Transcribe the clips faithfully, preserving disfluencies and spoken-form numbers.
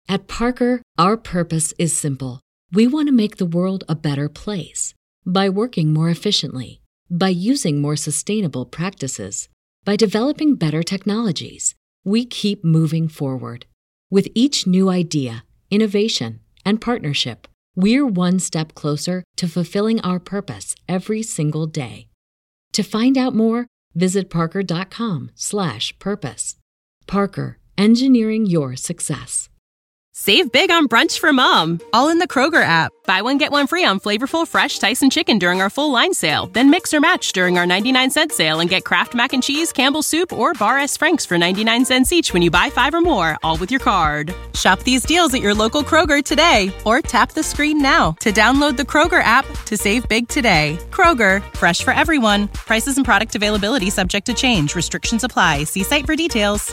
At Parker, our purpose is simple. We want to make the world a better place by working more efficiently, by using more sustainable practices, by developing better technologies. We keep moving forward. With each new idea, innovation, and partnership, we're one step closer to fulfilling our purpose every single day. To find out more, visit parker.com slash purpose. Parker, engineering your success. Save big on brunch for mom, all in the Kroger app. Buy one, get one free on flavorful, fresh Tyson chicken during our full line sale. Then mix or match during our ninety-nine cent sale and get Kraft Mac and Cheese, Campbell's Soup, or Bar S. Frank's for ninety-nine cents each when you buy five or more, all with your card. Shop these deals at your local Kroger today, or tap the screen now to download the Kroger app to save big today. Kroger, fresh for everyone. Prices and product availability subject to change. Restrictions apply. See site for details.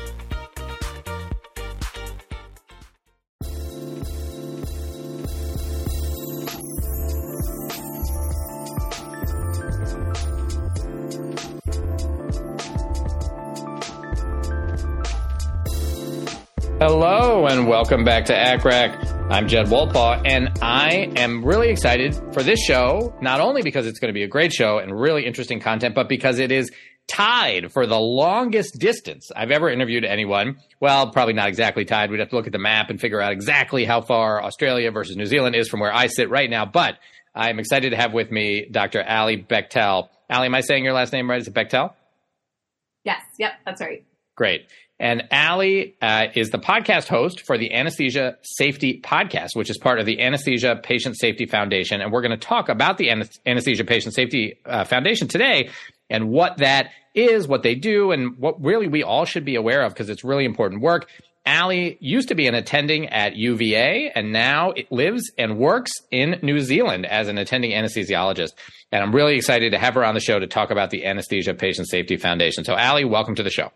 Hello and welcome back to A C R A C. I'm Jed Wolpaw, and I am really excited for this show, not only because it's going to be a great show and really interesting content, but because it is tied for the longest distance I've ever interviewed anyone. Well, probably not exactly tied. We'd have to look at the map and figure out exactly how far Australia versus New Zealand is from where I sit right now. But I'm excited to have with me Doctor Ali Bechtel. Ali, am I saying your last name right? Is it Bechtel? Yes. Yep. That's right. Great. And Ali uh, is the podcast host for the Anesthesia Safety Podcast, which is part of the Anesthesia Patient Safety Foundation. And we're going to talk about the Anesthesia Patient Safety uh, Foundation today and what that is, what they do, and what really we all should be aware of because it's really important work. Ali used to be an attending at U V A, and now it lives and works in New Zealand as an attending anesthesiologist. And I'm really excited to have her on the show to talk about the Anesthesia Patient Safety Foundation. So Ali, welcome to the show.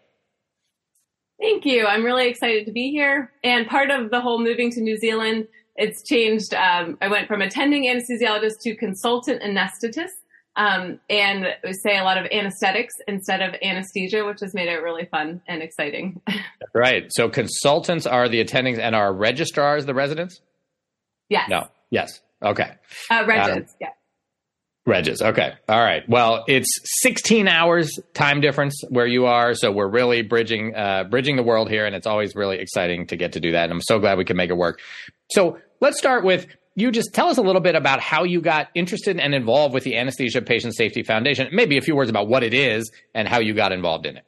Thank you. I'm really excited to be here. And part of the whole moving to New Zealand, it's changed. Um, I went from attending anesthesiologist to consultant anesthetist. Um, and we say a lot of anesthetics instead of anesthesia, which has made it really fun and exciting. Right. So consultants are the attendings and are registrars the residents? Yes. No. Yes. Okay. Uh, Regis, um, yeah. Regis. Okay. All right. Well, it's sixteen hours time difference where you are. So we're really bridging, uh, bridging the world here. And it's always really exciting to get to do that. And I'm so glad we can make it work. So let's start with you. Just tell us a little bit about how you got interested and involved with the Anesthesia Patient Safety Foundation. Maybe a few words about what it is and how you got involved in it.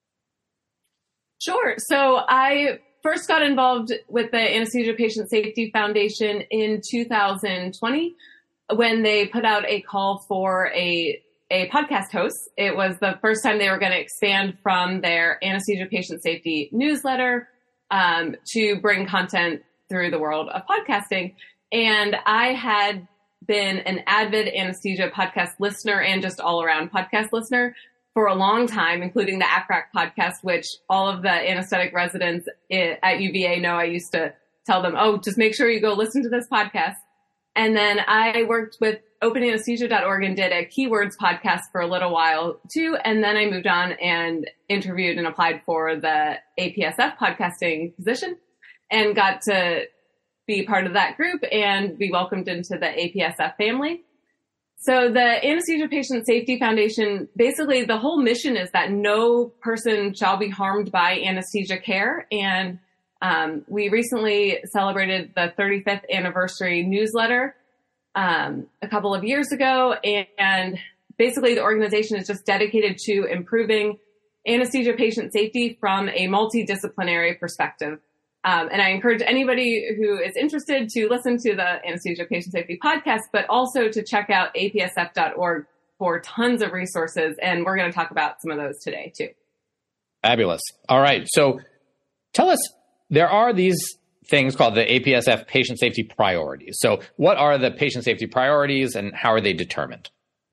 Sure. So I first got involved with the Anesthesia Patient Safety Foundation in two thousand twenty. When they put out a call for a a podcast host. It was the first time they were going to expand from their anesthesia patient safety newsletter um, to bring content through the world of podcasting. And I had been an avid anesthesia podcast listener and just all around podcast listener for a long time, including the A C R A C podcast, which all of the anesthetic residents at U V A know. I used to tell them, oh, just make sure you go listen to this podcast. And then I worked with open anesthesia dot org and did a keywords podcast for a little while too. And then I moved on and interviewed and applied for the A P S F podcasting position and got to be part of that group and be welcomed into the A P S F family. So the Anesthesia Patient Safety Foundation, basically the whole mission is that no person shall be harmed by anesthesia care. And Um, we recently celebrated the thirty-fifth anniversary newsletter um, a couple of years ago, and, and basically the organization is just dedicated to improving anesthesia patient safety from a multidisciplinary perspective. Um, and I encourage anybody who is interested to listen to the Anesthesia Patient Safety podcast, but also to check out A P S F dot org for tons of resources, and we're going to talk about some of those today too. Fabulous. All right, so tell us. There are these things called the A P S F patient safety priorities. So what are the patient safety priorities and how are they determined?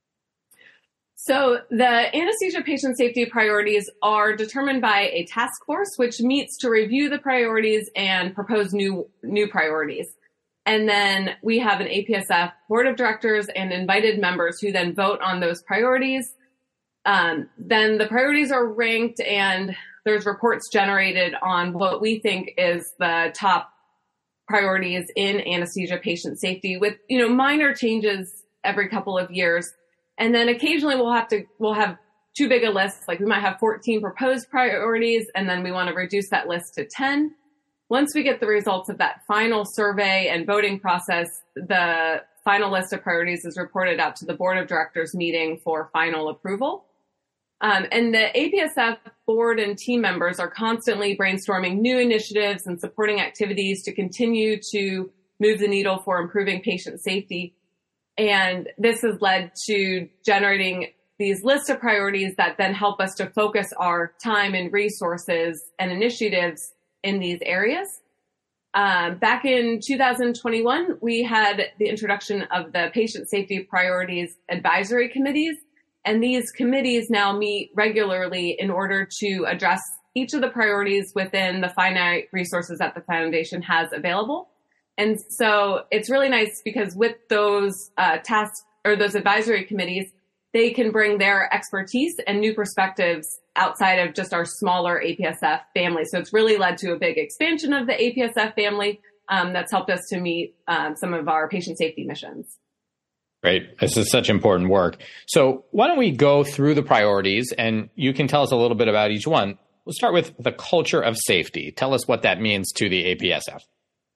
So the anesthesia patient safety priorities are determined by a task force, which meets to review the priorities and propose new, new priorities. And then we have an A P S F board of directors and invited members who then vote on those priorities. Um, then the priorities are ranked and there's reports generated on what we think is the top priorities in anesthesia patient safety with, you know, minor changes every couple of years. And then occasionally we'll have to, we'll have too big a list. Like we might have fourteen proposed priorities, and then we want to reduce that list to ten. Once we get the results of that final survey and voting process, the final list of priorities is reported out to the board of directors meeting for final approval. Um, and the A P S F board and team members are constantly brainstorming new initiatives and supporting activities to continue to move the needle for improving patient safety. And this has led to generating these lists of priorities that then help us to focus our time and resources and initiatives in these areas. Um, back in two thousand twenty-one, we had the introduction of the Patient Safety Priorities Advisory Committees. And these committees now meet regularly in order to address each of the priorities within the finite resources that the foundation has available. And so it's really nice because with those uh, tasks or those advisory committees, they can bring their expertise and new perspectives outside of just our smaller A P S F family. So it's really led to a big expansion of the A P S F family um, that's helped us to meet um, some of our patient safety missions. Great. This is such important work. So why don't we go through the priorities and you can tell us a little bit about each one. We'll start with the culture of safety. Tell us what that means to the A P S F.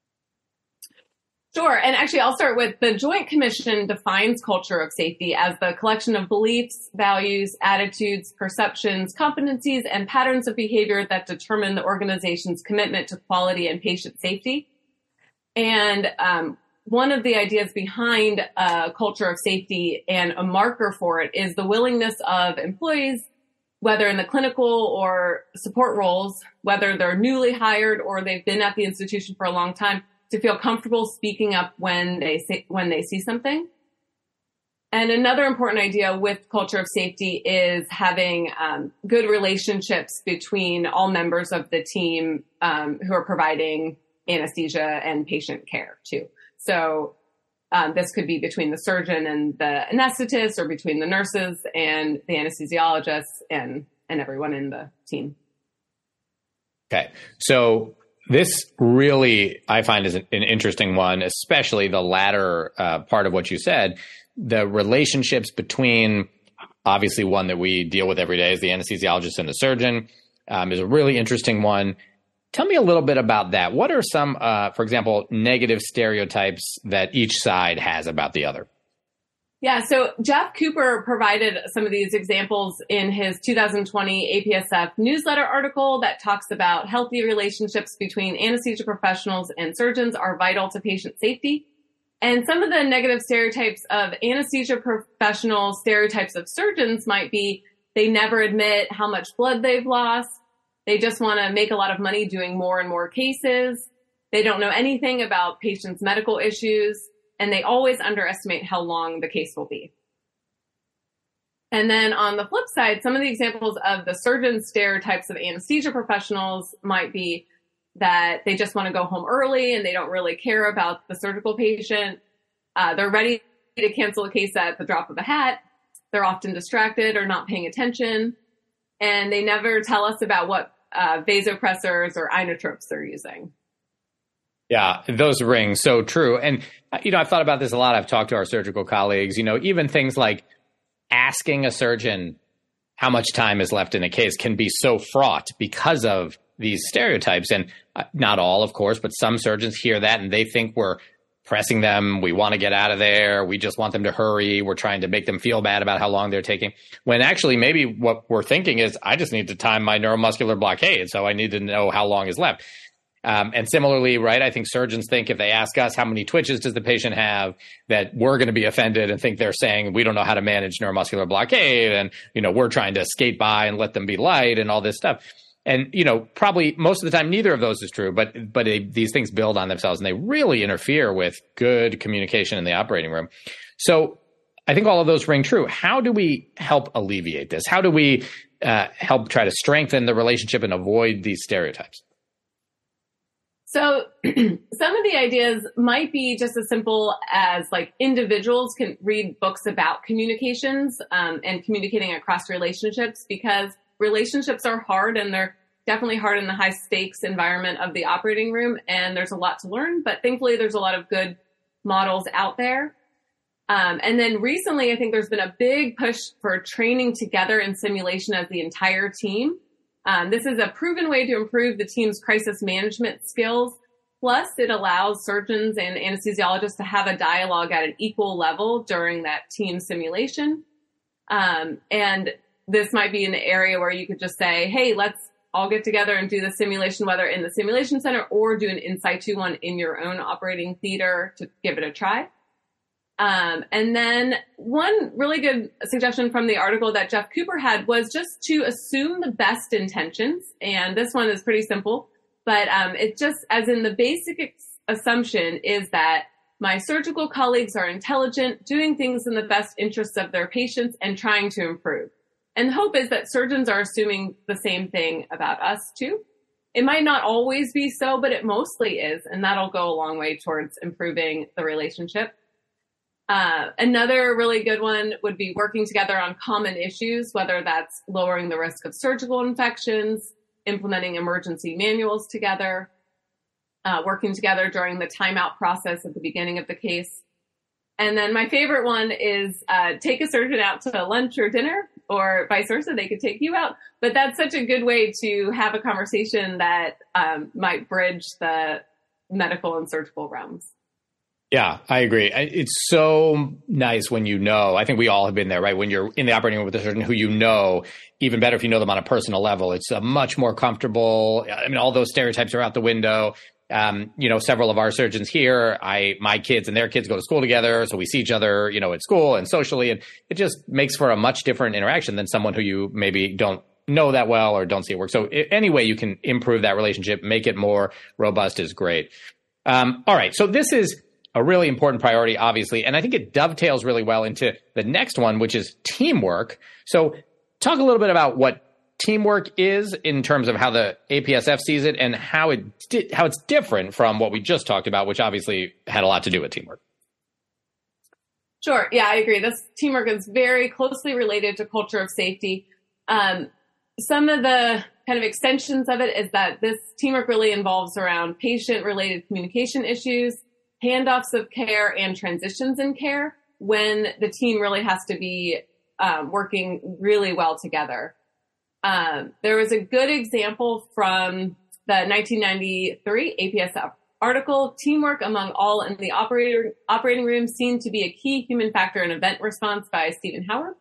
Sure. And actually, I'll start with the Joint Commission defines culture of safety as the collection of beliefs, values, attitudes, perceptions, competencies, and patterns of behavior that determine the organization's commitment to quality and patient safety. And um, one of the ideas behind a culture of safety and a marker for it is the willingness of employees, whether in the clinical or support roles, whether they're newly hired or they've been at the institution for a long time, to feel comfortable speaking up when they say, when they see something. And another important idea with culture of safety is having um, good relationships between all members of the team um, who are providing anesthesia and patient care too. So um, this could be between the surgeon and the anesthetist, or between the nurses and the anesthesiologists and, and everyone in the team. Okay. So this really, I find, is an, an interesting one, especially the latter uh, part of what you said. The relationships between, obviously one that we deal with every day is the anesthesiologist and the surgeon, um, is a really interesting one. Tell me a little bit about that. What are some, uh, for example, negative stereotypes that each side has about the other? Yeah, so Jeff Cooper provided some of these examples in his two thousand twenty A P S F newsletter article that talks about healthy relationships between anesthesia professionals and surgeons are vital to patient safety. And some of the negative stereotypes of anesthesia professionals, stereotypes of surgeons might be they never admit how much blood they've lost. They just want to make a lot of money doing more and more cases. They don't know anything about patients' medical issues. And they always underestimate how long the case will be. And then on the flip side, some of the examples of the surgeon stereotypes of anesthesia professionals might be that they just want to go home early and they don't really care about the surgical patient. Uh, they're ready to cancel a case at the drop of a hat. They're often distracted or not paying attention. And they never tell us about what uh, vasopressors or inotropes they're using. Yeah, those ring so true. And, you know, I've thought about this a lot. I've talked to our surgical colleagues, you know, even things like asking a surgeon how much time is left in a case can be so fraught because of these stereotypes. And uh, not all, of course, but some surgeons hear that and they think we're pressing them. We want to get out of there. We just want them to hurry. We're trying to make them feel bad about how long they're taking. When actually maybe what we're thinking is, I just need to time my neuromuscular blockade. So I need to know how long is left. Um, and similarly, right, I think surgeons think if they ask us how many twitches does the patient have, that we're going to be offended and think they're saying we don't know how to manage neuromuscular blockade and, you know, we're trying to skate by and let them be light and all this stuff. And, you know, probably most of the time, neither of those is true, but but they, these things build on themselves and they really interfere with good communication in the operating room. So I think all of those ring true. How do we help alleviate this? How do we uh, help try to strengthen the relationship and avoid these stereotypes? So some of the ideas might be just as simple as like individuals can read books about communications um, and communicating across relationships, because relationships are hard and they're definitely hard in the high stakes environment of the operating room, and there's a lot to learn, but thankfully there's a lot of good models out there. Um, and then recently, I think there's been a big push for training together in simulation as the entire team. Um, this is a proven way to improve the team's crisis management skills. Plus, it allows surgeons and anesthesiologists to have a dialogue at an equal level during that team simulation. Um, and this might be an area where you could just say, hey, let's all get together and do the simulation, whether in the simulation center or do an in situ one in your own operating theater to give it a try. Um, and then one really good suggestion from the article that Jeff Cooper had was just to assume the best intentions. And this one is pretty simple, but um, it just, as in the basic ex- assumption is that my surgical colleagues are intelligent, doing things in the best interests of their patients and trying to improve. And the hope is that surgeons are assuming the same thing about us too. It might not always be so, but it mostly is. And that'll go a long way towards improving the relationship. Uh, another really good one would be working together on common issues, whether that's lowering the risk of surgical infections, implementing emergency manuals together, uh, working together during the timeout process at the beginning of the case. And then my favorite one is uh, take a surgeon out to lunch or dinner, or vice versa. They could take you out. But that's such a good way to have a conversation that um, might bridge the medical and surgical realms. Yeah, I agree. It's so nice when you know, I think we all have been there, right? When you're in the operating room with a surgeon who you know, even better if you know them on a personal level, it's a much more comfortable. I mean, all those stereotypes are out the window. Um, you know, several of our surgeons here, I, my kids and their kids go to school together. So we see each other, you know, at school and socially, and it just makes for a much different interaction than someone who you maybe don't know that well or don't see it work. So any way you can improve that relationship, make it more robust is great. Um, all right. So this is a really important priority, obviously. And I think it dovetails really well into the next one, which is teamwork. So talk a little bit about what teamwork is in terms of how the A P S F sees it and how it how it's different from what we just talked about, which obviously had a lot to do with teamwork. Sure. Yeah, I agree. This teamwork is very closely related to culture of safety. Um, some of the kind of extensions of it is that this teamwork really involves around patient-related communication issues, handoffs of care, and transitions in care when the team really has to be um, working really well together. Um, there was a good example from the nineteen ninety-three A P S F article, Teamwork Among All in the operator, Operating Room Seemed to be a Key Human Factor in Event Response by Stephen Howard.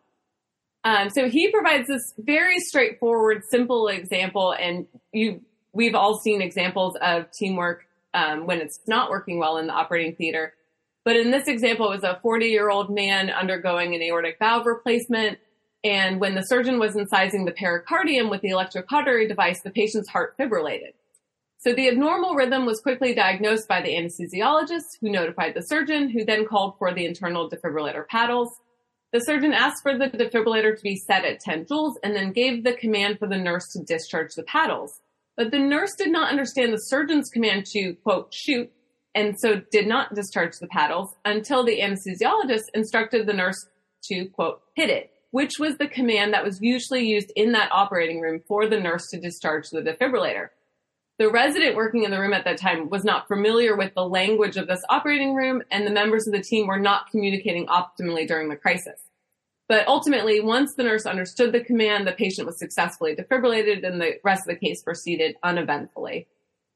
Um, so he provides this very straightforward, simple example, and you we've all seen examples of teamwork Um, when it's not working well in the operating theater. But in this example, it was a forty-year-old man undergoing an aortic valve replacement. And when the surgeon was incising the pericardium with the electrocautery device, the patient's heart fibrillated. So the abnormal rhythm was quickly diagnosed by the anesthesiologist, who notified the surgeon, who then called for the internal defibrillator paddles. The surgeon asked for the defibrillator to be set at ten joules and then gave the command for the nurse to discharge the paddles. But the nurse did not understand the surgeon's command to, quote, shoot, and so did not discharge the paddles until the anesthesiologist instructed the nurse to, quote, hit it, which was the command that was usually used in that operating room for the nurse to discharge the defibrillator. The resident working in the room at that time was not familiar with the language of this operating room, and the members of the team were not communicating optimally during the crisis. But ultimately, once the nurse understood the command, the patient was successfully defibrillated and the rest of the case proceeded uneventfully.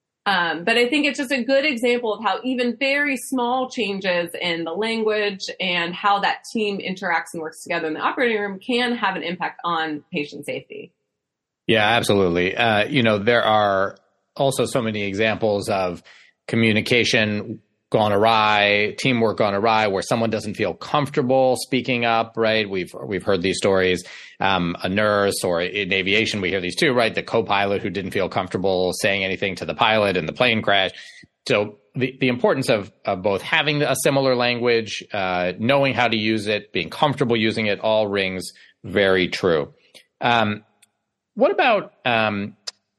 Um, but I think it's just a good example of how even very small changes in the language and how that team interacts and works together in the operating room can have an impact on patient safety. Yeah, absolutely. Uh, you know, there are also so many examples of communication gone awry, teamwork gone awry, where someone doesn't feel comfortable speaking up, right? We've we've heard these stories. Um, a nurse, or in aviation, we hear these too, right? The co-pilot who didn't feel comfortable saying anything to the pilot in the plane crash. So the, the importance of, of both having a similar language, uh, knowing how to use it, being comfortable using it, all rings very true. Um, what about... Um,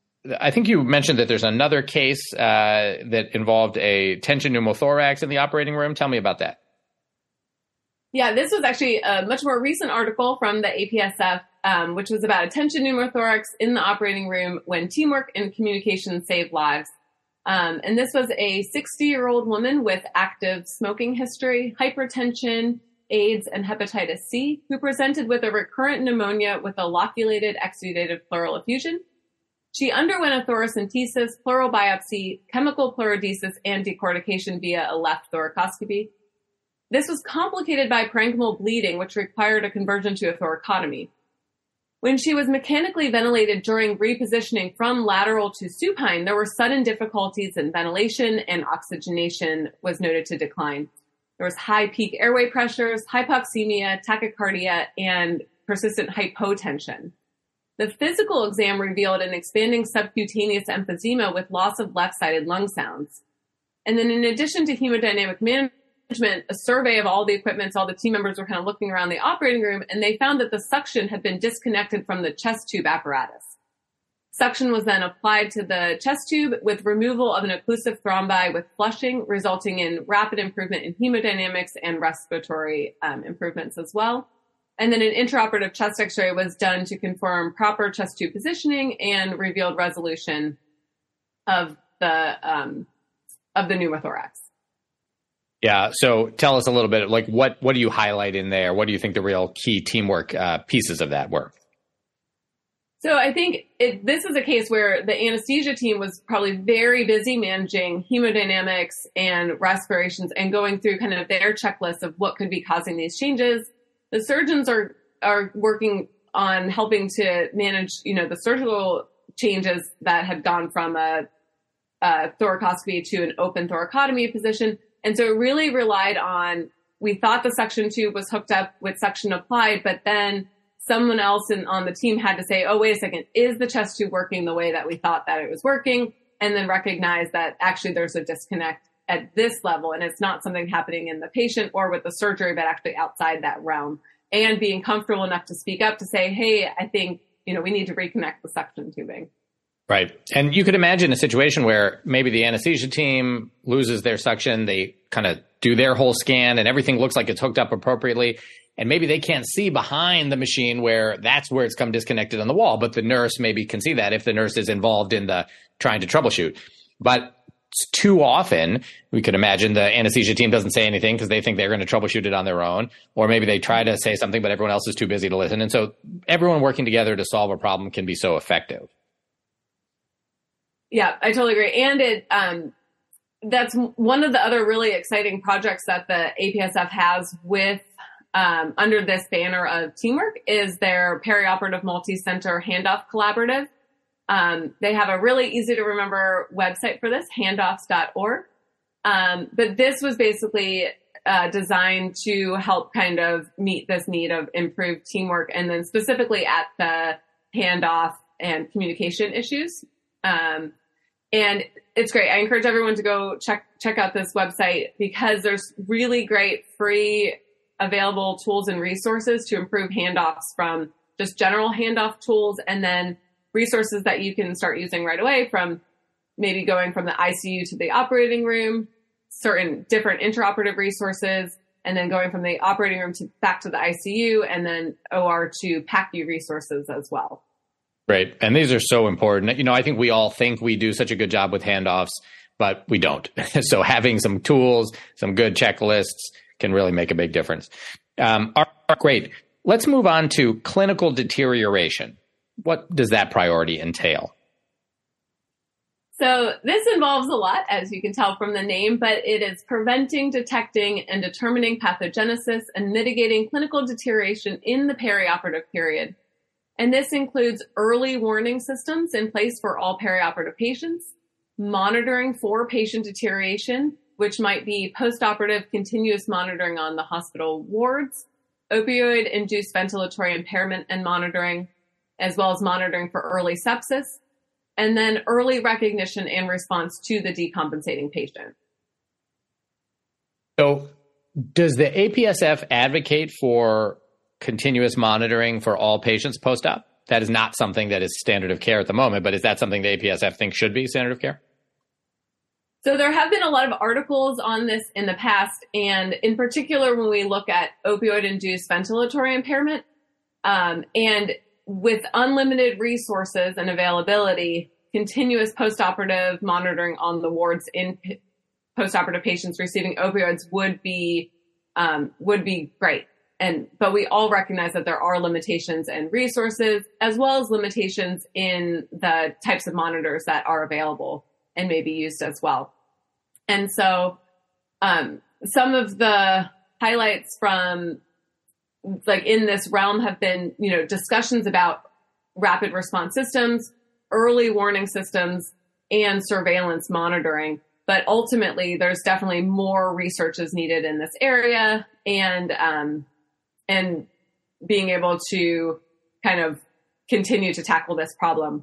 I think you mentioned that there's another case uh, that involved a tension pneumothorax in the operating room. Tell me about that. Yeah, this was actually a much more recent article from the A P S F. um, which was about attention pneumothorax in the operating room when teamwork and communication saved lives. Um, and this was a sixty-year-old woman with active smoking history, hypertension, AIDS, and hepatitis C, who presented with a recurrent pneumonia with a loculated exudative pleural effusion. She underwent a thoracentesis, pleural biopsy, chemical pleurodesis, and decortication via a left thoracoscopy. This was complicated by parenchymal bleeding, which required a conversion to a thoracotomy. When she was mechanically ventilated during repositioning from lateral to supine, there were sudden difficulties in ventilation, and oxygenation was noted to decline. There was high peak airway pressures, hypoxemia, tachycardia, and persistent hypotension. The physical exam revealed an expanding subcutaneous emphysema with loss of left-sided lung sounds. And then in addition to hemodynamic management, a survey of all the equipment, all the team members were kind of looking around the operating room, and they found that the suction had been disconnected from the chest tube apparatus. Suction was then applied to the chest tube with removal of an occlusive thrombi with flushing, resulting in rapid improvement in hemodynamics and respiratory um, improvements as well. And then an intraoperative chest x-ray was done to confirm proper chest tube positioning and revealed resolution of the um, of the pneumothorax. Yeah. So tell us a little bit, like what, what do you highlight in there? What do you think the real key teamwork uh, pieces of that were? So I think it, this is a case where the anesthesia team was probably very busy managing hemodynamics and respirations and going through kind of their checklist of what could be causing these changes. The surgeons are, are working on helping to manage, you know, the surgical changes that had gone from a, a thoracoscopy to an open thoracotomy position. And so it really relied on, we thought the suction tube was hooked up with suction applied, but then someone else in, on the team had to say, oh, wait a second, is the chest tube working the way that we thought that it was working? And then recognize that actually there's a disconnect at this level, and it's not something happening in the patient or with the surgery, but actually outside that realm. And being comfortable enough to speak up to say, hey, I think, you know, we need to reconnect the suction tubing. Right. And you could imagine a situation where maybe the anesthesia team loses their suction. They kind of do their whole scan and everything looks like it's hooked up appropriately. And maybe they can't see behind the machine where that's where it's come disconnected on the wall. But the nurse maybe can see that if the nurse is involved in the trying to troubleshoot. But too often, we could imagine the anesthesia team doesn't say anything because they think they're going to troubleshoot it on their own. Or maybe they try to say something, but everyone else is too busy to listen. And so everyone working together to solve a problem can be so effective. Yeah, I totally agree. And it um, that's one of the other really exciting projects that the A P S F has with um, under this banner of teamwork is their perioperative multi-center handoff collaborative. Um, they have a really easy to remember website for this, handoffs dot org. Um, but this was basically uh, designed to help kind of meet this need of improved teamwork, and then specifically at the handoff and communication issues. Um, and it's great. I encourage everyone to go check, check out this website because there's really great free available tools and resources to improve handoffs, from just general handoff tools and then resources that you can start using right away, from maybe going from the I C U to the operating room, certain different intraoperative resources, and then going from the operating room to back to the I C U, and then O R to P A C U resources as well. Right. And these are so important. You know, I think we all think we do such a good job with handoffs, but we don't. So having some tools, some good checklists can really make a big difference. Um, all right, great. Let's move on to clinical deterioration. What does that priority entail? So this involves a lot, as you can tell from the name, but it is preventing, detecting, and determining pathogenesis and mitigating clinical deterioration in the perioperative period. And this includes early warning systems in place for all perioperative patients, monitoring for patient deterioration, which might be postoperative continuous monitoring on the hospital wards, opioid-induced ventilatory impairment and monitoring, as well as monitoring for early sepsis, and then early recognition and response to the decompensating patient. So does the A P S F advocate for continuous monitoring for all patients post-op? That is not something that is standard of care at the moment, but is that something the A P S F thinks should be standard of care? So there have been a lot of articles on this in the past, and in particular when we look at opioid-induced ventilatory impairment, um, and with unlimited resources and availability, continuous postoperative monitoring on the wards in p- postoperative patients receiving opioids would be um, would be great. And but we all recognize that there are limitations in resources, as well as limitations in the types of monitors that are available and may be used as well. And so um, some of the highlights from like in this realm have been, you know, discussions about rapid response systems, early warning systems, and surveillance monitoring. But ultimately, there's definitely more research is needed in this area, and um, and being able to kind of continue to tackle this problem.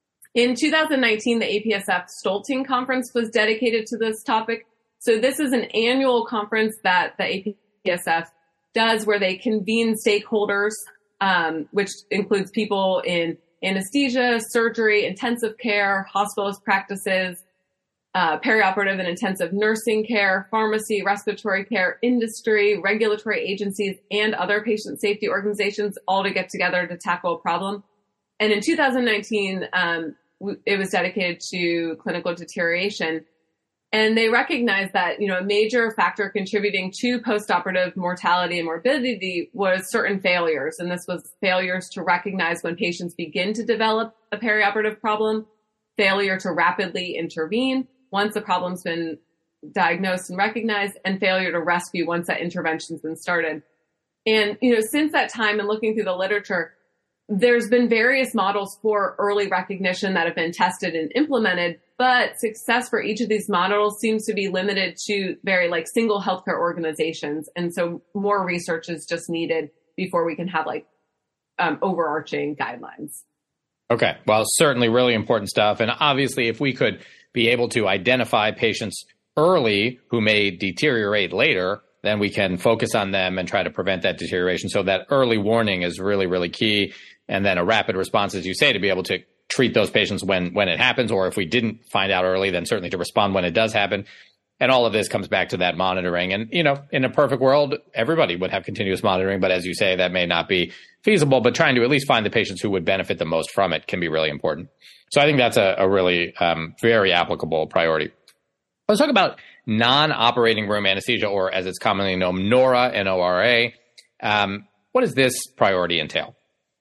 In two thousand nineteen, the A P S F Stolting Conference was dedicated to this topic. So this is an annual conference that the A P S F does where they convene stakeholders, um, which includes people in anesthesia, surgery, intensive care, hospitalist practices, uh, perioperative and intensive nursing care, pharmacy, respiratory care, industry, regulatory agencies, and other patient safety organizations, all to get together to tackle a problem. And in two thousand nineteen, um, it was dedicated to clinical deterioration. And they recognized that, you know, a major factor contributing to postoperative mortality and morbidity was certain failures. And this was failures to recognize when patients begin to develop a perioperative problem, failure to rapidly intervene once the problem's been diagnosed and recognized, and failure to rescue once that intervention's been started. And, you know, since that time and looking through the literature, there's been various models for early recognition that have been tested and implemented, but success for each of these models seems to be limited to very like single healthcare organizations. And so more research is just needed before we can have like um, overarching guidelines. Okay. Well, certainly really important stuff. And obviously, if we could be able to identify patients early who may deteriorate later, then we can focus on them and try to prevent that deterioration. So that early warning is really, really key. And then a rapid response, as you say, to be able to treat those patients when, when it happens, or if we didn't find out early, then certainly to respond when it does happen. And all of this comes back to that monitoring. And, you know, in a perfect world, everybody would have continuous monitoring. But as you say, that may not be feasible. But trying to at least find the patients who would benefit the most from it can be really important. So I think that's a, a really um, very applicable priority. Let's talk about non-operating room anesthesia, or as it's commonly known, NORA, N O R A. Um, what does this priority entail?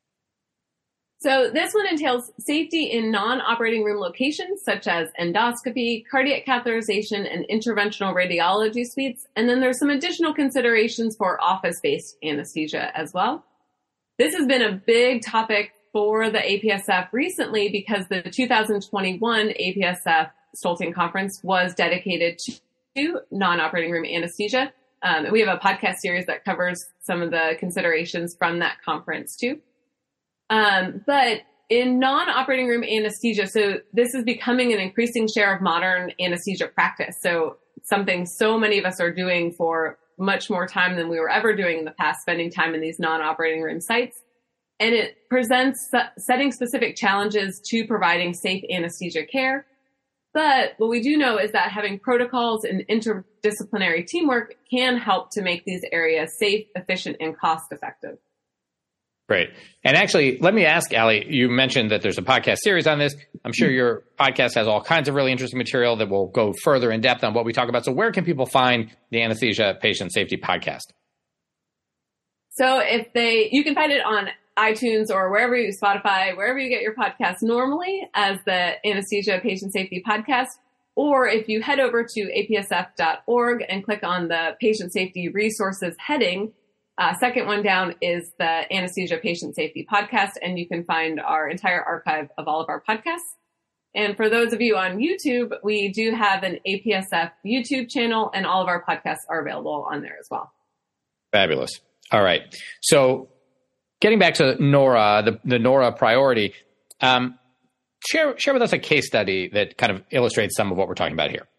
So this one entails safety in non-operating room locations such as endoscopy, cardiac catheterization, and interventional radiology suites. And then there's some additional considerations for office-based anesthesia as well. This has been a big topic for the A P S F recently because the two thousand twenty-one A P S F Stolting Conference was dedicated to non-operating room anesthesia. Um, and we have a podcast series that covers some of the considerations from that conference too. Um, but in non-operating room anesthesia, so this is becoming an increasing share of modern anesthesia practice. So something so many of us are doing for much more time than we were ever doing in the past, spending time in these non-operating room sites. And it presents setting specific challenges to providing safe anesthesia care. But what we do know is that having protocols and interdisciplinary teamwork can help to make these areas safe, efficient, and cost-effective. Great. And actually, let me ask, Ali, you mentioned that there's a podcast series on this. I'm sure your podcast has all kinds of really interesting material that will go further in depth on what we talk about. So where can people find the Anesthesia Patient Safety Podcast? So if they, you can find it on iTunes or wherever you, Spotify, wherever you get your podcasts normally as the Anesthesia Patient Safety Podcast. Or if you head over to A P S F dot org and click on the Patient Safety Resources heading, Uh, second one down is the Anesthesia Patient Safety Podcast, and you can find our entire archive of all of our podcasts. And for those of you on YouTube, we do have an A P S F YouTube channel, and all of our podcasts are available on there as well. Fabulous. All right. So getting back to NORA, the, the NORA priority, um, share, share with us a case study that kind of illustrates some of what we're talking about here.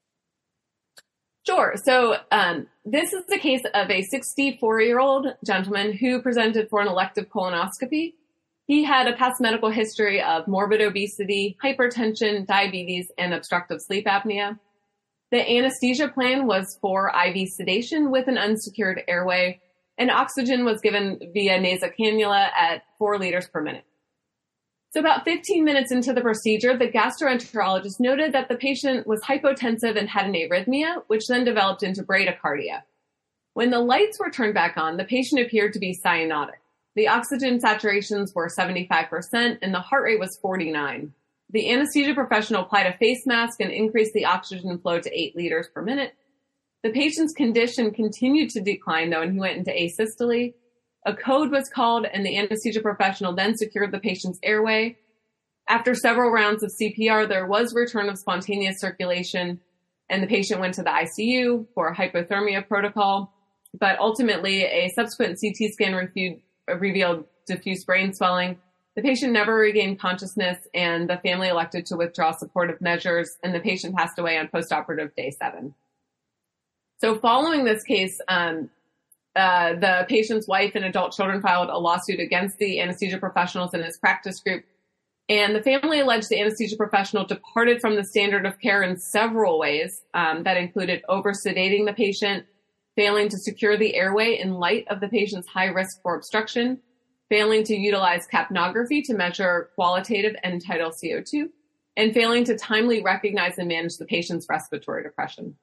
Sure. So um, this is the case of a sixty-four-year-old gentleman who presented for an elective colonoscopy. He had a past medical history of morbid obesity, hypertension, diabetes, and obstructive sleep apnea. The anesthesia plan was for I V sedation with an unsecured airway, and oxygen was given via nasal cannula at four liters per minute. So about fifteen minutes into the procedure, the gastroenterologist noted that the patient was hypotensive and had an arrhythmia, which then developed into bradycardia. When the lights were turned back on, the patient appeared to be cyanotic. The oxygen saturations were seventy-five percent and the heart rate was forty-nine. The anesthesia professional applied a face mask and increased the oxygen flow to eight liters per minute. The patient's condition continued to decline, though, and he went into asystole. A code was called, and the anesthesia professional then secured the patient's airway. After several rounds of C P R, there was return of spontaneous circulation, and the patient went to the I C U for a hypothermia protocol. But ultimately, a subsequent C T scan reviewed, revealed diffuse brain swelling. The patient never regained consciousness, and the family elected to withdraw supportive measures, and the patient passed away on postoperative day seven. So following this case, um, uh, the patient's wife and adult children filed a lawsuit against the anesthesia professionals and his practice group, and the family alleged the anesthesia professional departed from the standard of care in several ways. Um, that included over-sedating the patient, failing to secure the airway in light of the patient's high risk for obstruction, failing to utilize capnography to measure qualitative end tidal C O two, and failing to timely recognize and manage the patient's respiratory depression.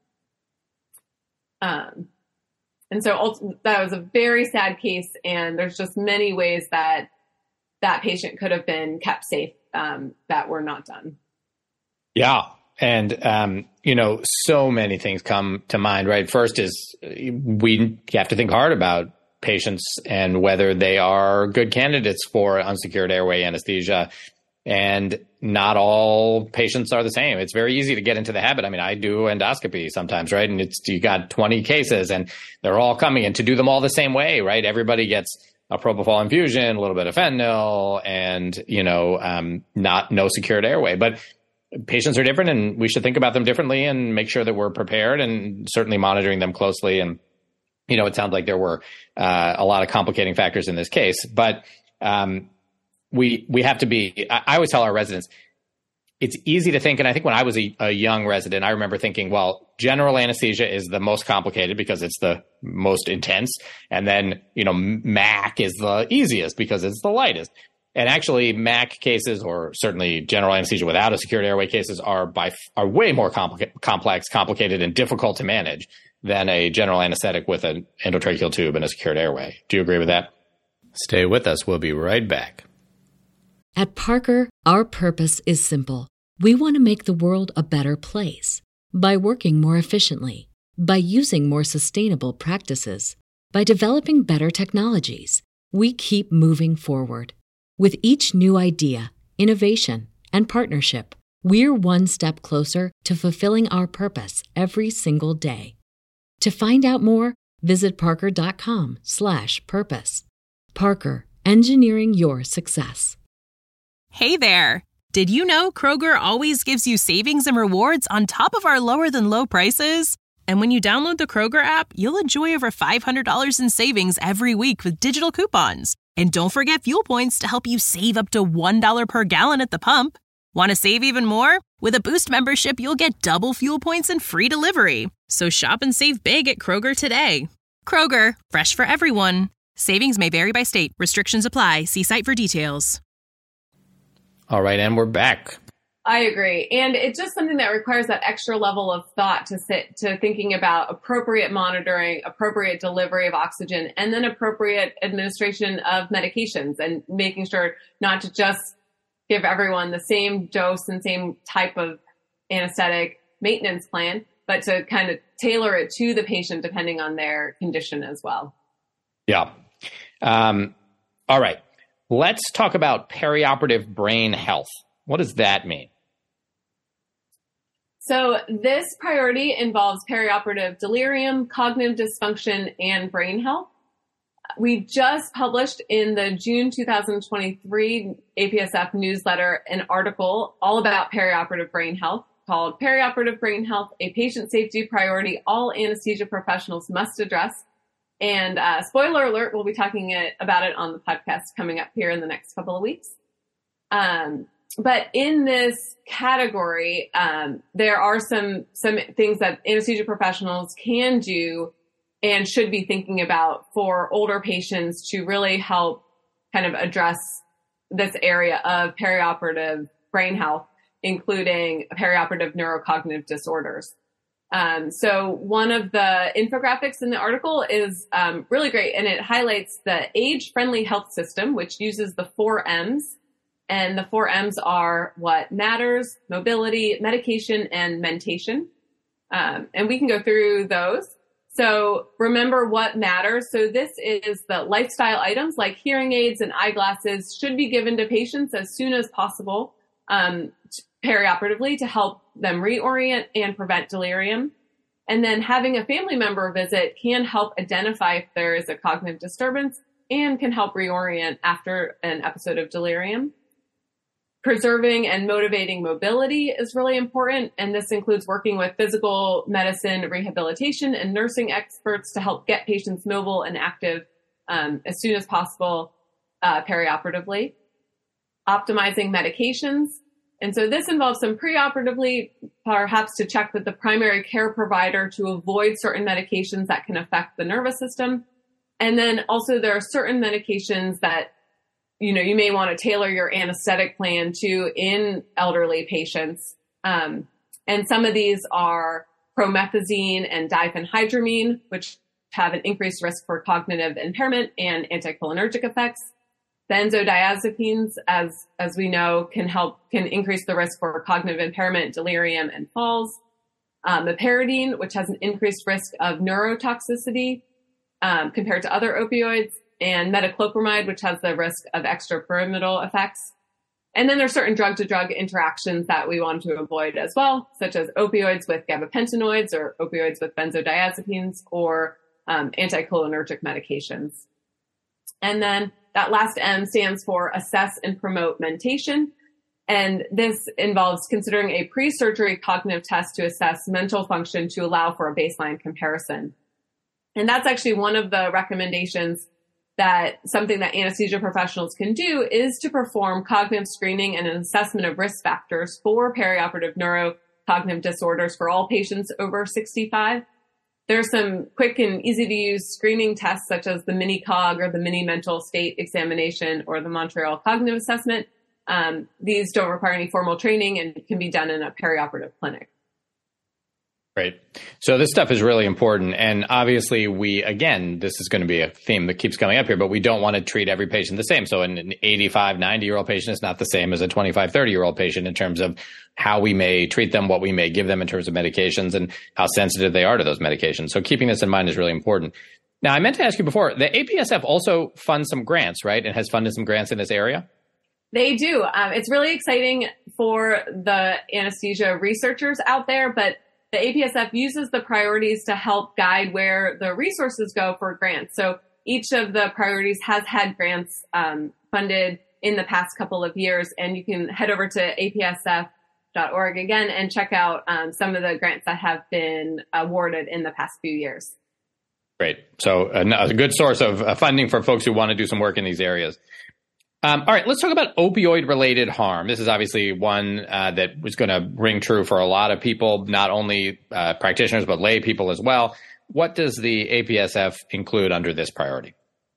Um, and so that was a very sad case, and there's just many ways that that patient could have been kept safe um, that were not done. Yeah. And, um, you know, so many things come to mind, right? First is we have to think hard about patients and whether they are good candidates for unsecured airway anesthesia. And not all patients are the same. It's very easy to get into the habit. I mean, I do endoscopy sometimes, right? And it's, you got twenty cases and they're all coming in to do them all the same way, right? Everybody gets a propofol infusion, a little bit of fentanyl, and, you know, um, not, no secured airway. But patients are different, and we should think about them differently and make sure that we're prepared and certainly monitoring them closely. And, you know, it sounds like there were uh, a lot of complicating factors in this case, but um, we we have to be, I, I always tell our residents, it's easy to think, and I think when I was a, a young resident, I remember thinking, well, general anesthesia is the most complicated because it's the most intense. And then, you know, M A C is the easiest because it's the lightest. And actually, M A C cases, or certainly general anesthesia without a secured airway cases, are by are way more complica- complex, complicated, and difficult to manage than a general anesthetic with an endotracheal tube and a secured airway. Do you agree with that? Stay with us. We'll be right back. At Parker, our purpose is simple. We want to make the world a better place by working more efficiently, by using more sustainable practices, by developing better technologies. We keep moving forward. With each new idea, innovation, and partnership, we're one step closer to fulfilling our purpose every single day. To find out more, visit parker.com slash purpose. Parker, engineering your success. Hey there! Did you know Kroger always gives you savings and rewards on top of our lower-than-low prices? And when you download the Kroger app, you'll enjoy over five hundred dollars in savings every week with digital coupons. And don't forget fuel points to help you save up to one dollar per gallon at the pump. Want to save even more? With a Boost membership, you'll get double fuel points and free delivery. So shop and save big at Kroger today. Kroger, fresh for everyone. Savings may vary by state. Restrictions apply. See site for details. All right, and we're back. I agree. And it's just something that requires that extra level of thought to sit to thinking about appropriate monitoring, appropriate delivery of oxygen, and then appropriate administration of medications, and making sure not to just give everyone the same dose and same type of anesthetic maintenance plan, but to kind of tailor it to the patient depending on their condition as well. Yeah. Um, all right. Let's talk about perioperative brain health. What does that mean? So this priority involves perioperative delirium, cognitive dysfunction, and brain health. We just published in the June two thousand twenty-three A P S F newsletter an article all about perioperative brain health called Perioperative Brain Health, a Patient Safety Priority All Anesthesia Professionals Must Address. And uh, spoiler alert, we'll be talking it, about it on the podcast coming up here in the next couple of weeks. Um, but in this category, um, there are some some things that anesthesia professionals can do and should be thinking about for older patients to really help kind of address this area of perioperative brain health, including perioperative neurocognitive disorders. Um, so one of the infographics in the article is um, really great, and it highlights the age-friendly health system, which uses the four M's. And the four M's are what matters, mobility, medication, and mentation. Um, and we can go through those. So remember what matters. So this is the lifestyle items like hearing aids and eyeglasses should be given to patients as soon as possible, um, perioperatively to help them reorient and prevent delirium. And then having a family member visit can help identify if there is a cognitive disturbance and can help reorient after an episode of delirium. Preserving and motivating mobility is really important, and this includes working with physical medicine, rehabilitation, and nursing experts to help get patients mobile and active um, as soon as possible uh, perioperatively. Optimizing medications. And so this involves some preoperatively, perhaps to check with the primary care provider to avoid certain medications that can affect the nervous system. And then also there are certain medications that you know, you may want to tailor your anesthetic plan to in elderly patients. Um, and some of these are promethazine and diphenhydramine, which have an increased risk for cognitive impairment and anticholinergic effects. Benzodiazepines, as, as we know, can help, can increase the risk for cognitive impairment, delirium, and falls. Um, meperidine, which has an increased risk of neurotoxicity um, compared to other opioids. And metoclopramide, which has the risk of extrapyramidal effects. And then there's certain drug-to-drug interactions that we want to avoid as well, such as opioids with gabapentinoids or opioids with benzodiazepines or um, anticholinergic medications. And then that last M stands for assess and promote mentation. And this involves considering a pre-surgery cognitive test to assess mental function to allow for a baseline comparison. And that's actually one of the recommendations that something that anesthesia professionals can do is to perform cognitive screening and an assessment of risk factors for perioperative neurocognitive disorders for all patients over sixty-five. There are some quick and easy to use screening tests such as the mini-cog or the mini mental state examination or the Montreal Cognitive Assessment. Um, these don't require any formal training and can be done in a perioperative clinic. Great. So this stuff is really important. And obviously we, again, this is going to be a theme that keeps coming up here, but we don't want to treat every patient the same. So an eighty-five, ninety year old patient is not the same as a twenty-five, thirty year old patient in terms of how we may treat them, what we may give them in terms of medications and how sensitive they are to those medications. So keeping this in mind is really important. Now, I meant to ask you before, the A P S F also funds some grants, right? And has funded some grants in this area? They do. Um, it's really exciting for the anesthesia researchers out there, but the A P S F uses the priorities to help guide where the resources go for grants. So each of the priorities has had grants um, funded in the past couple of years, and you can head over to A P S F dot org again and check out um, some of the grants that have been awarded in the past few years. Great. So a, a good source of uh, funding for folks who want to do some work in these areas. Um, all right, let's talk about opioid-related harm. This is obviously one uh, that was going to ring true for a lot of people, not only uh, practitioners, but lay people as well. What does the A P S F include under this priority?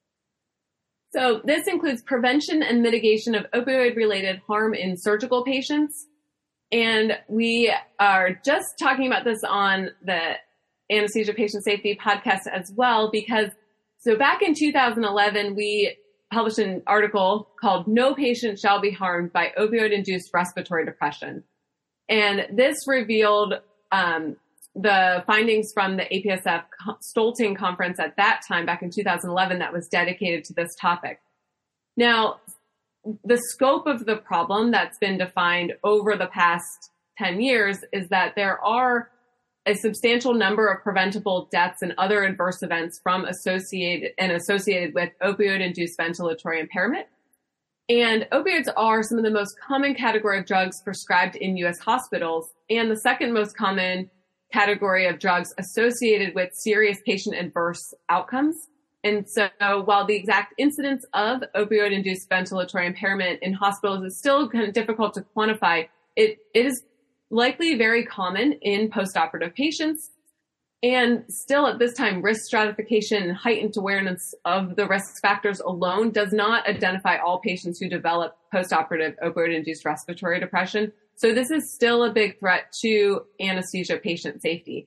So this includes prevention and mitigation of opioid-related harm in surgical patients. And we are just talking about this on the Anesthesia Patient Safety podcast as well, because so back in two thousand eleven, we published an article called "No Patient Shall Be Harmed by Opioid-Induced Respiratory Depression." And this revealed um, the findings from the A P S F Stolting conference at that time, back in two thousand eleven, that was dedicated to this topic. Now, the scope of the problem that's been defined over the past ten years is that there are a substantial number of preventable deaths and other adverse events from associated and associated with opioid-induced ventilatory impairment. And opioids are some of the most common category of drugs prescribed in U S hospitals, and the second most common category of drugs associated with serious patient adverse outcomes. And so while the exact incidence of opioid-induced ventilatory impairment in hospitals is still kind of difficult to quantify, it, it is likely very common in postoperative patients. And still at this time, risk stratification and heightened awareness of the risk factors alone does not identify all patients who develop postoperative opioid-induced respiratory depression. So this is still a big threat to anesthesia patient safety.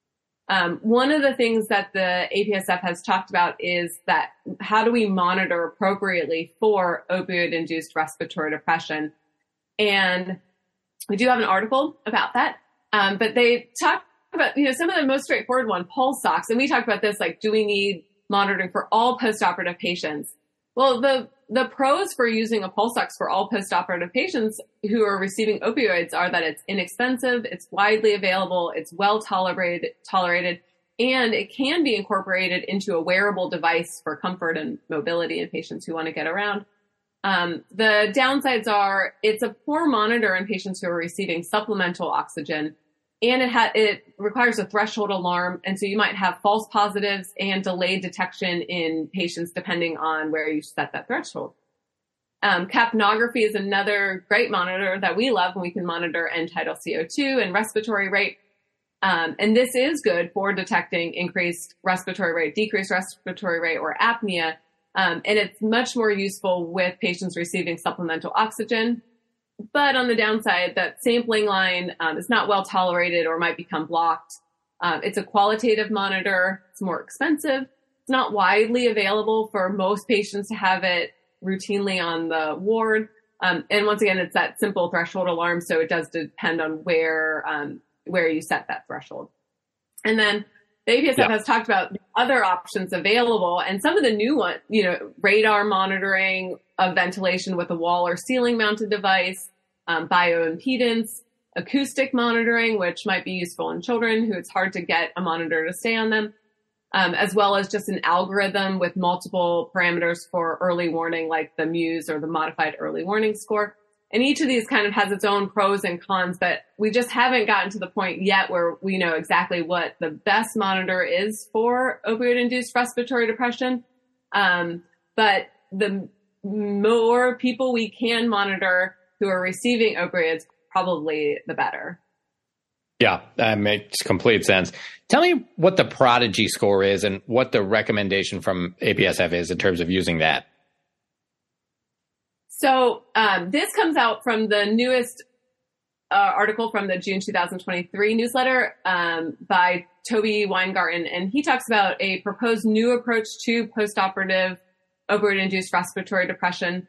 Um, one of the things that the A P S F has talked about is that how do we monitor appropriately for opioid-induced respiratory depression? And we do have an article about that, um, but they talk about, you know, some of the most straightforward one, pulse ox. And we talked about this, like, do we need monitoring for all postoperative patients? Well, the, the pros for using a pulse ox for all postoperative patients who are receiving opioids are that it's inexpensive, it's widely available, it's well tolerated, tolerated, and it can be incorporated into a wearable device for comfort and mobility in patients who want to get around. Um, the downsides are it's a poor monitor in patients who are receiving supplemental oxygen. And it ha- it requires a threshold alarm. And so you might have false positives and delayed detection in patients depending on where you set that threshold. Um, capnography is another great monitor that we love when we can monitor end-tidal C O two and respiratory rate. Um, and this is good for detecting increased respiratory rate, decreased respiratory rate, or apnea. Um, and it's much more useful with patients receiving supplemental oxygen. But on the downside, that sampling line um, is not well tolerated or might become blocked. Um, it's a qualitative monitor. It's more expensive. It's not widely available for most patients to have it routinely on the ward. Um, and once again, it's that simple threshold alarm. So it does depend on where, um, where you set that threshold. And then the A P S F yeah. has talked about other options available, and some of the new ones, you know, radar monitoring of ventilation with a wall or ceiling mounted device, um, bioimpedance, acoustic monitoring, which might be useful in children who it's hard to get a monitor to stay on them, um, as well as just an algorithm with multiple parameters for early warning, like the MUSE or the modified early warning score. And each of these kind of has its own pros and cons, but we just haven't gotten to the point yet where we know exactly what the best monitor is for opioid-induced respiratory depression. Um, but the more people we can monitor who are receiving opioids, probably the better. Yeah, that makes complete sense. Tell me what the Prodigy score is and what the recommendation from A P S F is in terms of using that. So um, this comes out from the newest uh, article from the June two thousand twenty-three newsletter um, by Toby Weingarten, and he talks about a proposed new approach to postoperative opioid-induced respiratory depression.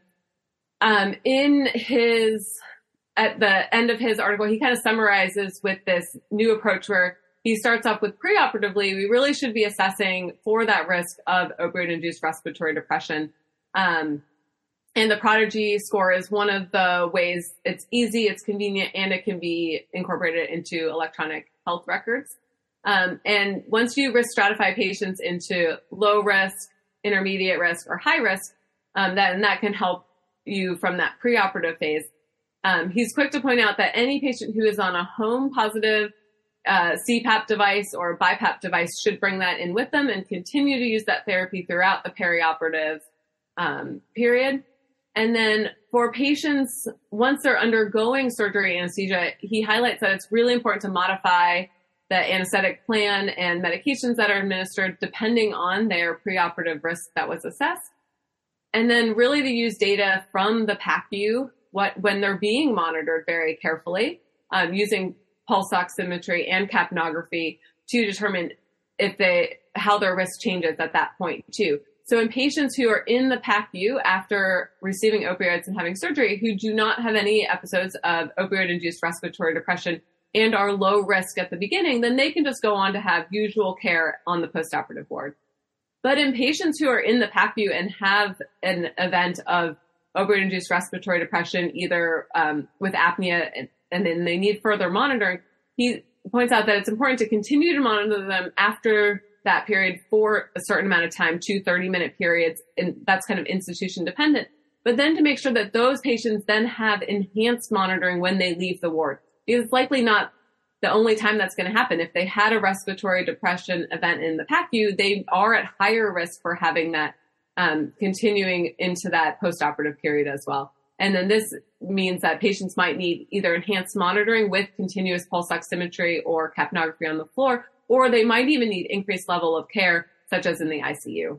Um, in his, at the end of his article, he kind of summarizes with this new approach where he starts off with preoperatively, we really should be assessing for that risk of opioid-induced respiratory depression. Um, And the Prodigy score is one of the ways it's easy, it's convenient, and it can be incorporated into electronic health records. Um, and once you risk stratify patients into low risk, intermediate risk, or high risk, um, that, and that can help you from that preoperative phase. Um, he's quick to point out that any patient who is on a home positive uh, C PAP device or BiPAP device should bring that in with them and continue to use that therapy throughout the perioperative um, period. And then for patients, once they're undergoing surgery anesthesia, he highlights that it's really important to modify the anesthetic plan and medications that are administered depending on their preoperative risk that was assessed. And then really to use data from the PACU what, when they're being monitored very carefully, um, using pulse oximetry and capnography to determine if they, how their risk changes at that point too. So in patients who are in the PACU after receiving opioids and having surgery who do not have any episodes of opioid-induced respiratory depression and are low risk at the beginning, then they can just go on to have usual care on the postoperative ward. But in patients who are in the PACU and have an event of opioid-induced respiratory depression, either um, with apnea and, and then they need further monitoring, he points out that it's important to continue to monitor them after that period for a certain amount of time, two thirty-minute periods, and that's kind of institution dependent. But then to make sure that those patients then have enhanced monitoring when they leave the ward. Because it's likely not the only time that's going to happen. If they had a respiratory depression event in the PACU, they are at higher risk for having that um, continuing into that postoperative period as well. And then this means that patients might need either enhanced monitoring with continuous pulse oximetry or capnography on the floor, or they might even need increased level of care, such as in the I C U.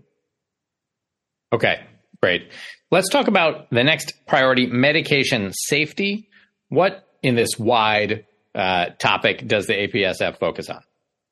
Okay, great. Let's talk about the next priority, medication safety. What in this wide uh, topic does the A P S F focus on?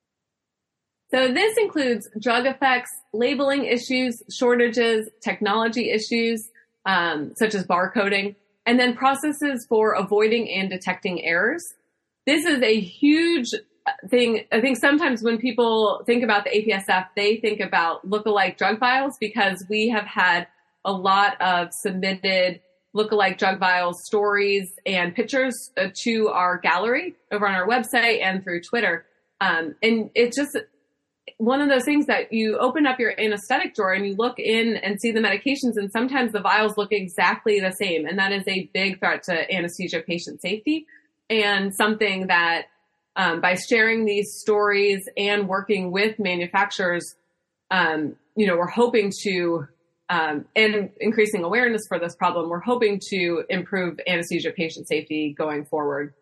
So this includes drug effects, labeling issues, shortages, technology issues, um, such as barcoding, and then processes for avoiding and detecting errors. This is a huge thing. I think sometimes when people think about the A P S F, they think about lookalike drug vials, because we have had a lot of submitted lookalike drug vial stories and pictures uh, to our gallery over on our website and through Twitter. Um, and it's just one of those things that you open up your anesthetic drawer and you look in and see the medications, and sometimes the vials look exactly the same. And that is a big threat to anesthesia patient safety, and something that um, by sharing these stories and working with manufacturers, um, you know, we're hoping to, um, and increasing awareness for this problem, we're hoping to improve anesthesia patient safety going forward.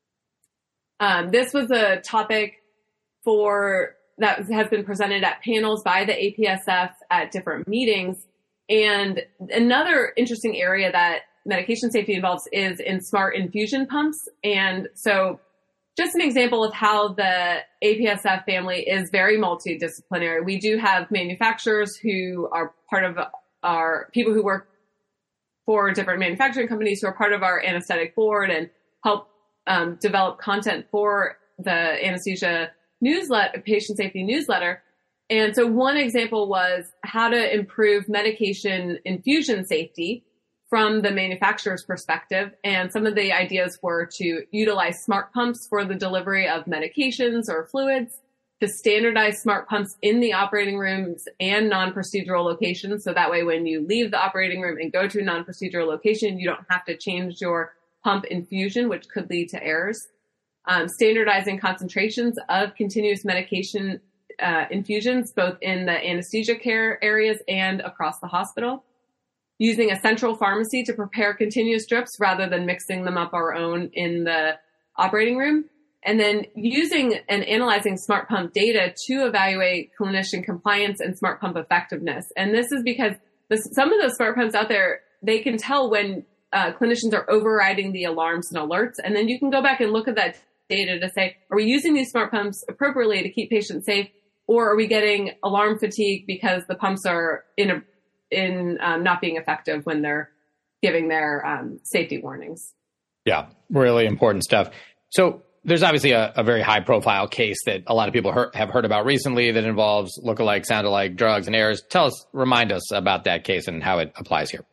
Um, this was a topic for that has been presented at panels by the A P S F at different meetings. And another interesting area that medication safety involves is in smart infusion pumps. And so just an example of how the A P S F family is very multidisciplinary. We do have manufacturers who are part of our people who work for different manufacturing companies who are part of our anesthetic board and help um, develop content for the anesthesia newsletter, patient safety newsletter. And so one example was how to improve medication infusion safety from the manufacturer's perspective. And some of the ideas were to utilize smart pumps for the delivery of medications or fluids, to standardize smart pumps in the operating rooms and non-procedural locations. So that way, when you leave the operating room and go to a non-procedural location, you don't have to change your pump infusion, which could lead to errors. Um, standardizing concentrations of continuous medication uh, infusions, both in the anesthesia care areas and across the hospital. Using a central pharmacy to prepare continuous drips rather than mixing them up our own in the operating room. And then using and analyzing smart pump data to evaluate clinician compliance and smart pump effectiveness. And this is because this, some of those smart pumps out there, they can tell when uh, clinicians are overriding the alarms and alerts. And then you can go back and look at that data to say, are we using these smart pumps appropriately to keep patients safe, or are we getting alarm fatigue because the pumps are in a, in um, not being effective when they're giving their um, safety warnings? Yeah, really important stuff. So there's obviously a, a very high profile case that a lot of people heard, have heard about recently that involves lookalike, sound-alike drugs and errors. Tell us, remind us about that case and how it applies here.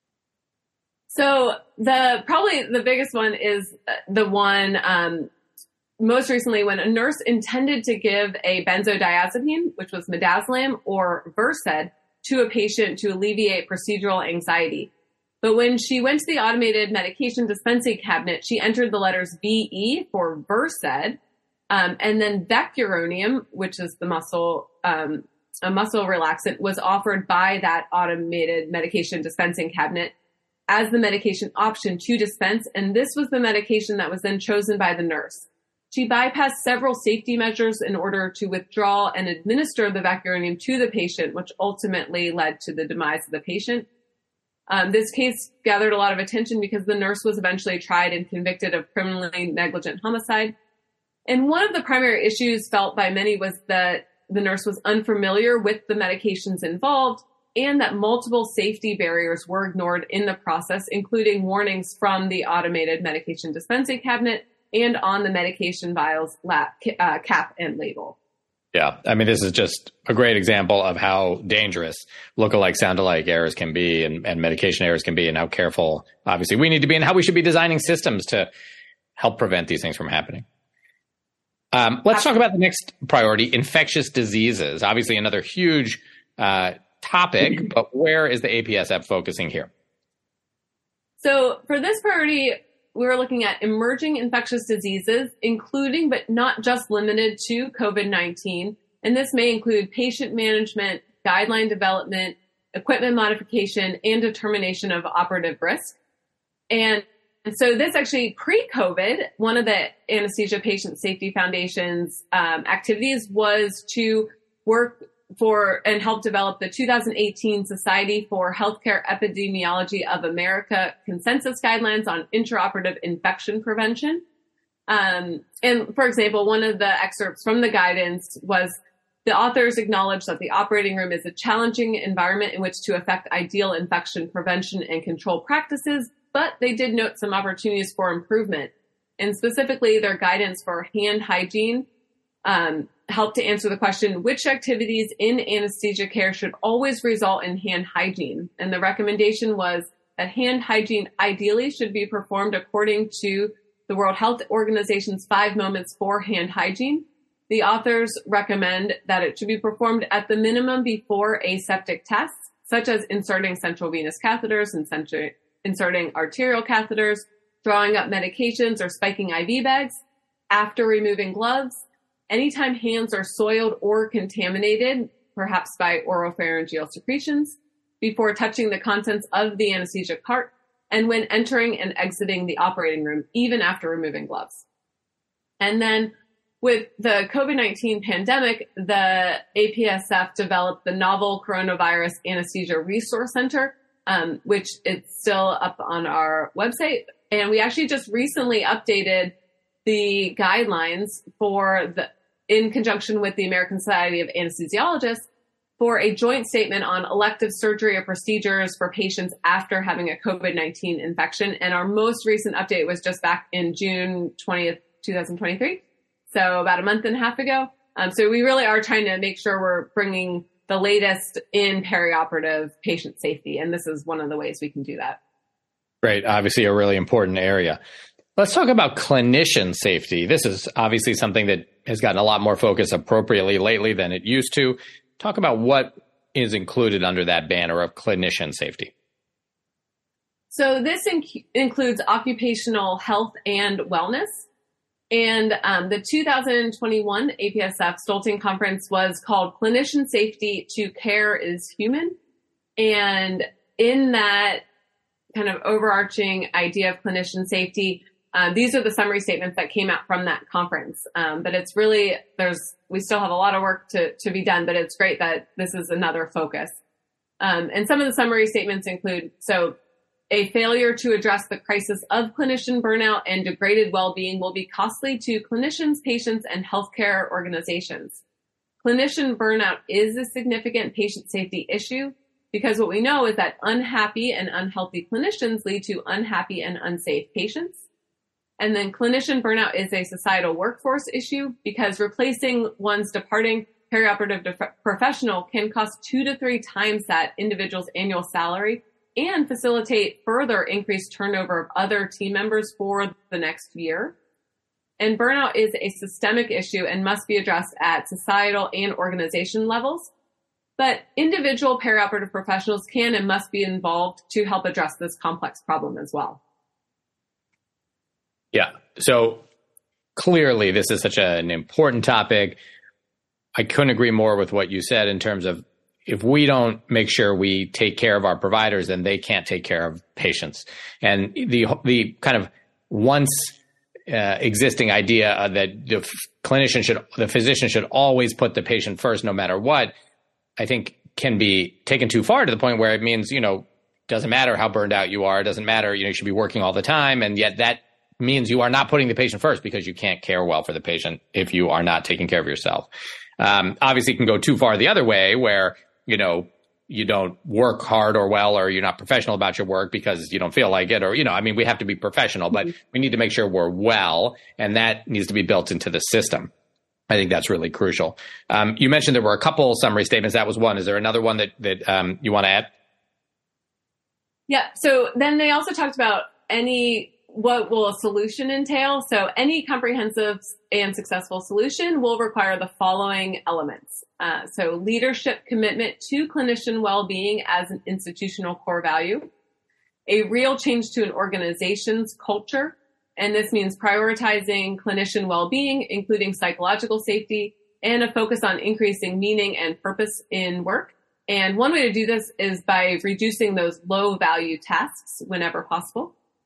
So the probably the biggest one is the one um, most recently when a nurse intended to give a benzodiazepine, which was midazolam or Versed, to a patient to alleviate procedural anxiety. But when she went to the automated medication dispensing cabinet, she entered the letters V E for Versed, um, and then vecuronium, which is the muscle um, a muscle relaxant, was offered by that automated medication dispensing cabinet as the medication option to dispense, and this was the medication that was then chosen by the nurse. She bypassed several safety measures in order to withdraw and administer the vecuronium to the patient, which ultimately led to the demise of the patient. Um, this case gathered a lot of attention because the nurse was eventually tried and convicted of criminally negligent homicide. And one of the primary issues felt by many was that the nurse was unfamiliar with the medications involved and that multiple safety barriers were ignored in the process, including warnings from the automated medication dispensing cabinet and on the medication vials lap, uh, cap and label. Yeah, I mean, this is just a great example of how dangerous lookalike, sound-alike errors can be and, and medication errors can be, and how careful, obviously, we need to be, and how we should be designing systems to help prevent these things from happening. Um, let's talk about the next priority, infectious diseases. Obviously, another huge uh, topic, but where is the A P S F focusing here? So for this priority, we're looking at emerging infectious diseases, including but not just limited to COVID nineteen. And this may include patient management, guideline development, equipment modification, and determination of operative risk. And so this actually pre-COVID, one of the Anesthesia Patient Safety Foundation's um, activities was to work for and help develop the two thousand eighteen Society for Healthcare Epidemiology of America consensus guidelines on intraoperative infection prevention. Um, and for example, one of the excerpts from the guidance was the authors acknowledge that the operating room is a challenging environment in which to effect ideal infection prevention and control practices, but they did note some opportunities for improvement. And specifically, their guidance for hand hygiene um, helped to answer the question, which activities in anesthesia care should always result in hand hygiene? And the recommendation was that hand hygiene ideally should be performed according to the World Health Organization's five moments for hand hygiene. The authors recommend that it should be performed at the minimum before aseptic tests, such as inserting central venous catheters and centri- inserting arterial catheters, drawing up medications or spiking I V bags, after removing gloves, anytime hands are soiled or contaminated, perhaps by oropharyngeal secretions, before touching the contents of the anesthesia cart, and when entering and exiting the operating room, even after removing gloves. And then with the COVID nineteen pandemic, the A P S F developed the Novel Coronavirus Anesthesia Resource Center, um, which is still up on our website. And we actually just recently updated the guidelines for the, in conjunction with the American Society of Anesthesiologists, for a joint statement on elective surgery or procedures for patients after having a COVID nineteen infection. And our most recent update was just back in June twentieth, twenty twenty-three. So about a month and a half ago. Um, so we really are trying to make sure we're bringing the latest in perioperative patient safety. And this is one of the ways we can do that. Right. Obviously a really important area. Let's talk about clinician safety. This is obviously something that has gotten a lot more focus appropriately lately than it used to. Talk about what is included under that banner of clinician safety. So this inc- includes occupational health and wellness. And um, the two thousand twenty-one A P S F Stolting Conference was called Clinician Safety to Care is Human. And in that kind of overarching idea of clinician safety, uh, these are the summary statements that came out from that conference. Um, but it's really, there's, we still have a lot of work to, to be done, but it's great that this is another focus. Um, and some of the summary statements include, so a failure to address the crisis of clinician burnout and degraded well-being will be costly to clinicians, patients, and healthcare organizations. Clinician burnout is a significant patient safety issue because what we know is that unhappy and unhealthy clinicians lead to unhappy and unsafe patients. And then clinician burnout is a societal workforce issue because replacing one's departing perioperative def- professional can cost two to three times that individual's annual salary and facilitate further increased turnover of other team members for the next year. And burnout is a systemic issue and must be addressed at societal and organization levels. But individual perioperative professionals can and must be involved to help address this complex problem as well. Yeah. So clearly this is such a, an important topic. I couldn't agree more with what you said in terms of if we don't make sure we take care of our providers, then they can't take care of patients. And the the kind of once uh, existing idea uh, that the clinician should, the physician should always put the patient first, no matter what, I think can be taken too far to the point where it means, you know, doesn't matter how burned out you are, it doesn't matter, you know, you should be working all the time, and yet that means you are not putting the patient first because you can't care well for the patient if you are not taking care of yourself. Um, obviously, it can go too far the other way where, you know, you don't work hard or well, or you're not professional about your work because you don't feel like it, or, you know, I mean, we have to be professional, but we need to make sure we're well, and that needs to be built into the system. I think that's really crucial. Um, you mentioned there were a couple summary statements. That was one. Is there another one that, that um, you want to add? Yeah. So then they also talked about any, what will a solution entail? So any comprehensive and successful solution will require the following elements. Uh, so leadership commitment to clinician well-being as an institutional core value, a real change to an organization's culture. And this means prioritizing clinician well-being, including psychological safety, and a focus on increasing meaning and purpose in work. And one way to do this is by reducing those low-value tasks whenever possible.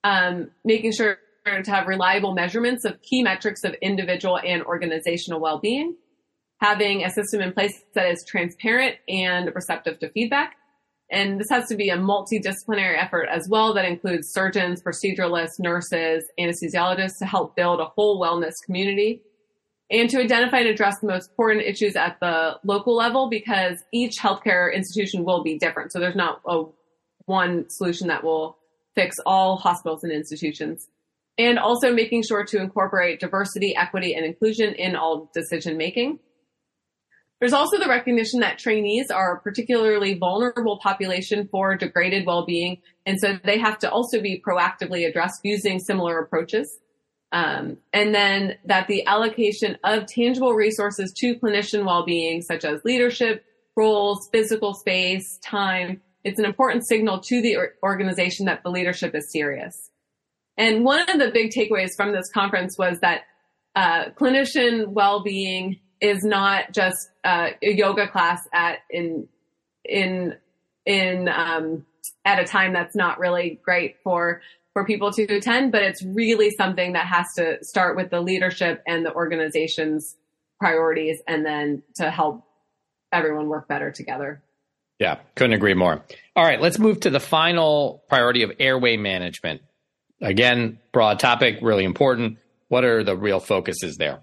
um, making sure to have reliable measurements of key metrics of individual and organizational well-being, having a system in place that is transparent and receptive to feedback. And this has to be a multidisciplinary effort as well that includes surgeons, proceduralists, nurses, anesthesiologists to help build a whole wellness community, and to identify and address the most important issues at the local level, because each healthcare institution will be different. So there's not a one solution that will fix all hospitals and institutions. And also making sure to incorporate diversity, equity, and inclusion in all decision making. There's also the recognition that trainees are a particularly vulnerable population for degraded well-being, and so they have to also be proactively addressed using similar approaches. Um, and then that the allocation of tangible resources to clinician well-being, such as leadership, roles, physical space, time, it's an important signal to the organization that the leadership is serious. And one of the big takeaways from this conference was that uh, clinician well-being is not just uh, a yoga class at in in in um, at a time that's not really great for for people to attend, but it's really something that has to start with the leadership and the organization's priorities, and then to help everyone work better together. Yeah, couldn't agree more. All right, let's move to the final priority of airway management. Again, broad topic, really important. What are the real focuses there?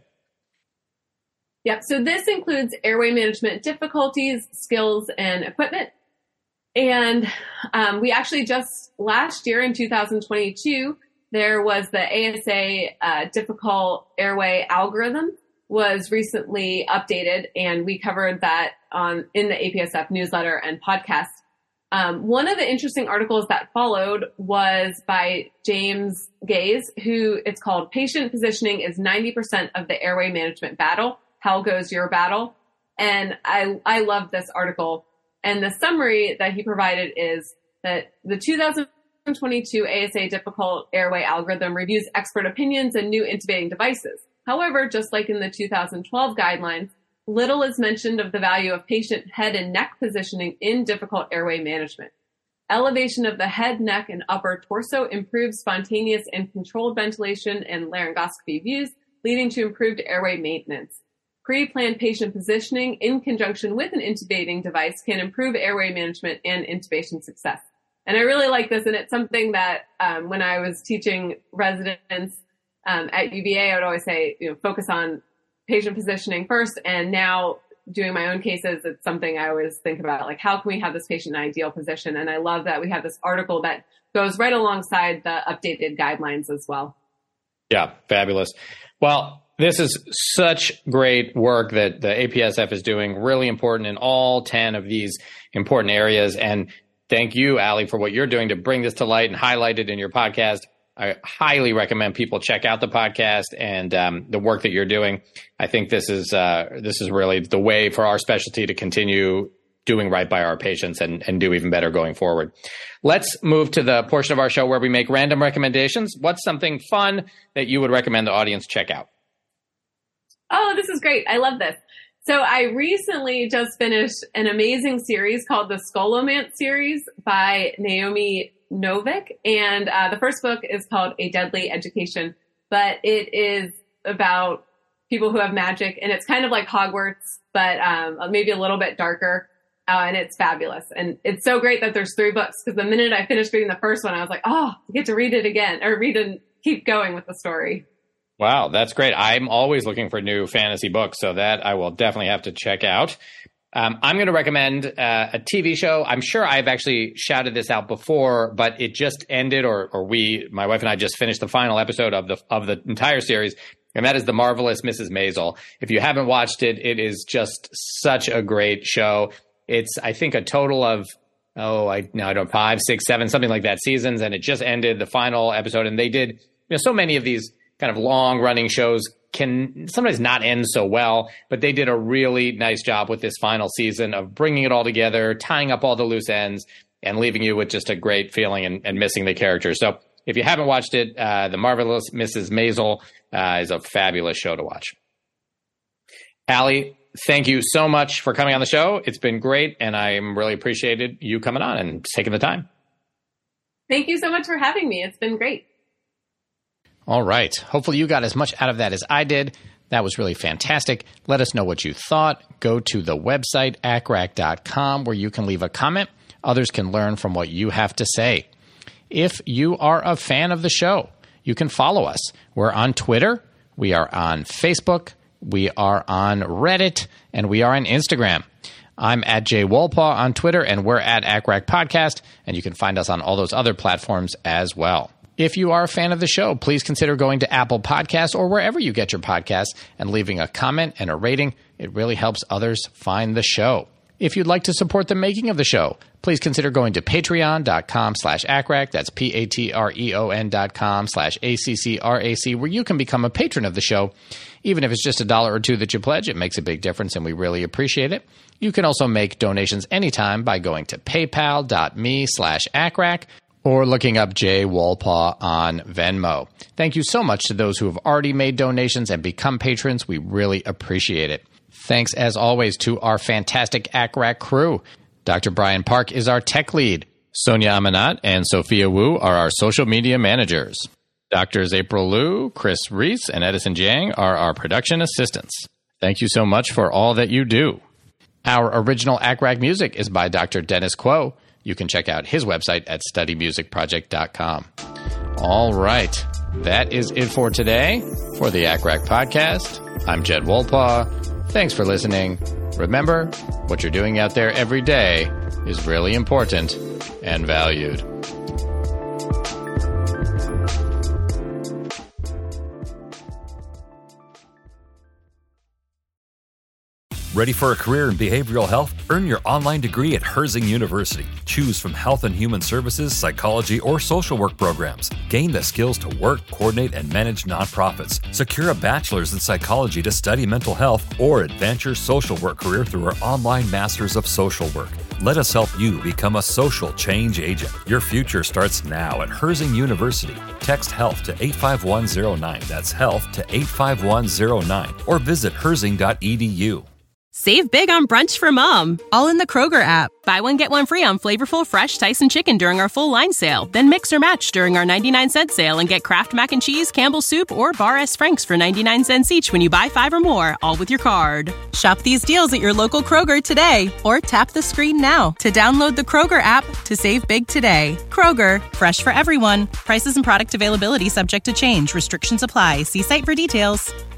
Yep. So this includes airway management difficulties, skills, and equipment. And um, we actually just last year in two thousand twenty-two, there was the A S A uh, difficult airway algorithm was recently updated, and we covered that on in the A P S F newsletter and podcast. Um, one of the interesting articles that followed was by James Gaze, who it's called Patient Positioning is ninety percent of the Airway Management Battle. How goes your battle? And I, I love this article. And the summary that he provided is that the two thousand twenty-two A S A difficult airway algorithm reviews expert opinions and new intubating devices. However, just like in the two thousand twelve guidelines, little is mentioned of the value of patient head and neck positioning in difficult airway management. Elevation of the head, neck, and upper torso improves spontaneous and controlled ventilation and laryngoscopy views, leading to improved airway maintenance. Pre-planned patient positioning in conjunction with an intubating device can improve airway management and intubation success. And I really like this, and it's something that um, when I was teaching residents um, at U V A, I would always say, you know, focus on patient positioning first. And now doing my own cases, it's something I always think about, like, how can we have this patient in an ideal position? And I love that we have this article that goes right alongside the updated guidelines as well. Yeah, fabulous. Well, this is such great work that the A P S F is doing, really important in all ten of these important areas. And thank you, Ali, for what you're doing to bring this to light and highlight it in your podcast. I highly recommend people check out the podcast and um, the work that you're doing. I think this is uh, this is really the way for our specialty to continue doing right by our patients and, and do even better going forward. Let's move to the portion of our show where we make random recommendations. What's something fun that you would recommend the audience check out? Oh, this is great. I love this. So I recently just finished an amazing series called the Scholomance series by Naomi Novik. And uh, the first book is called A Deadly Education, but it is about people who have magic, and it's kind of like Hogwarts, but um, maybe a little bit darker. Uh, and it's fabulous. And it's so great that there's three books, because the minute I finished reading the first one, I was like, oh, I get to read it again, or read and keep going with the story. Wow, that's great. I'm always looking for new fantasy books, so that I will definitely have to check out. Um, I'm going to recommend uh, a T V show. I'm sure I've actually shouted this out before, but it just ended, or or we, my wife and I, just finished the final episode of the of the entire series, and that is The Marvelous Missus Maisel. If you haven't watched it, it is just such a great show. It's, I think, a total of oh, I no, I don't five, six, seven, something like that seasons, and it just ended the final episode. And they did, you know, so many of these kind of long running shows can sometimes not end so well, but they did a really nice job with this final season of bringing it all together, tying up all the loose ends, and leaving you with just a great feeling and, and missing the characters. So if you haven't watched it, uh, The Marvelous Missus Maisel uh, is a fabulous show to watch. Ali, thank you so much for coming on the show. It's been great, and I'm really appreciated you coming on and taking the time. Thank you so much for having me. It's been great. All right. Hopefully you got as much out of that as I did. That was really fantastic. Let us know what you thought. Go to the website, A C R A C dot com, where you can leave a comment. Others can learn from what you have to say. If you are a fan of the show, you can follow us. We're on Twitter. We are on Facebook. We are on Reddit. And we are on Instagram. I'm at Jay Wolpaw on Twitter, and we're at A C R A C Podcast. And you can find us on all those other platforms as well. If you are a fan of the show, please consider going to Apple Podcasts or wherever you get your podcasts and leaving a comment and a rating. It really helps others find the show. If you'd like to support the making of the show, please consider going to patreon.com slash ACRAC. That's P-A-T-R-E-O-N dot com slash A-C-C-R-A-C, where you can become a patron of the show. Even if it's just a dollar or two that you pledge, it makes a big difference, and we really appreciate it. You can also make donations anytime by going to paypal.me slash ACRAC. or looking up Jay Wolpaw on Venmo. Thank you so much to those who have already made donations and become patrons. We really appreciate it. Thanks, as always, to our fantastic A C R A C crew. Doctor Brian Park is our tech lead. Sonia Amanat and Sophia Wu are our social media managers. Doctors April Liu, Chris Reese, and Edison Jiang are our production assistants. Thank you so much for all that you do. Our original A C R A C music is by Doctor Dennis Quo. You can check out his website at study music project dot com. All right. That is it for today for the A C R A C podcast. I'm Jed Wolpaw. Thanks for listening. Remember, what you're doing out there every day is really important and valued. Ready for a career in behavioral health? Earn your online degree at Herzing University. Choose from health and human services, psychology, or social work programs. Gain the skills to work, coordinate, and manage nonprofits. Secure a bachelor's in psychology to study mental health, or advance your social work career through our online Masters of Social Work. Let us help you become a social change agent. Your future starts now at Herzing University. Text HEALTH to eight five one zero nine. That's HEALTH to eight five one zero nine. Or visit herzing dot e d u. Save big on brunch for mom, all in the Kroger app. Buy one, get one free on flavorful, fresh Tyson chicken during our full line sale. Then mix or match during our ninety-nine cent sale and get Kraft Mac and Cheese, Campbell's Soup, or Bar S. Frank's for ninety-nine cents each when you buy five or more, all with your card. Shop these deals at your local Kroger today, or tap the screen now to download the Kroger app to save big today. Kroger, fresh for everyone. Prices and product availability subject to change. Restrictions apply. See site for details.